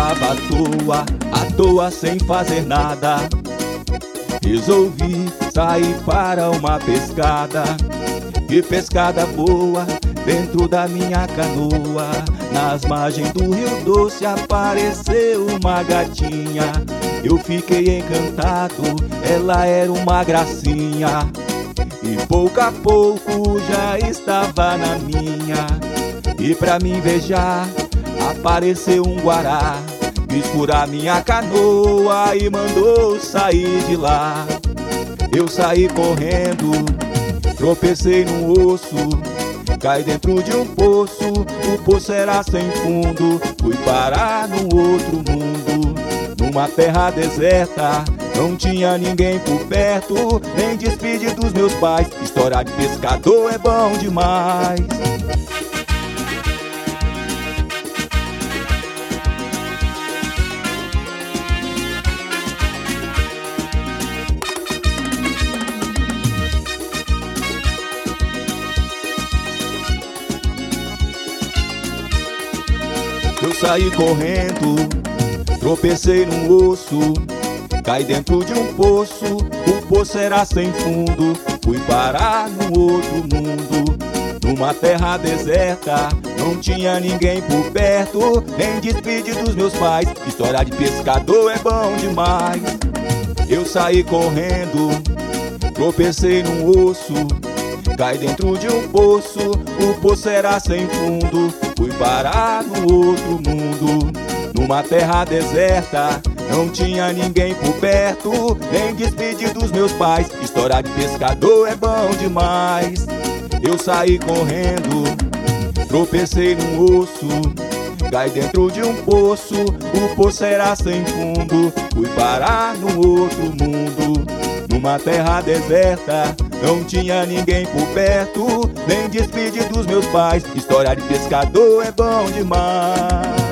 estava à toa sem fazer nada. Resolvi sair para uma pescada. Que pescada boa dentro da minha canoa. Nas margens do Rio Doce apareceu uma gatinha. Eu fiquei encantado, ela era uma gracinha. E pouco a pouco já estava na minha. E pra me invejar apareceu um guará. Quis furar minha canoa e mandou sair de lá. Eu saí correndo, tropecei num osso, caí dentro de um poço, o poço era sem fundo. Fui parar num outro mundo, numa terra deserta. Não tinha ninguém por perto, nem despedir dos meus pais. História de pescador é bom demais. Eu saí correndo, tropecei num osso, caí dentro de um poço, o poço era sem fundo. Fui parar num outro mundo, numa terra deserta. Não tinha ninguém por perto, nem despedir dos meus pais. História de pescador é bom demais. Eu saí correndo, tropecei num osso, caí dentro de um poço, o poço era sem fundo. Fui parar no outro mundo, numa terra deserta. Não tinha ninguém por perto, nem despedir dos meus pais. História de pescador é bom demais. Eu saí correndo, tropecei num osso, caí dentro de um poço, o poço era sem fundo. Fui parar no outro mundo, numa terra deserta. Não tinha ninguém por perto, nem despedir dos meus pais. História de pescador é bom demais.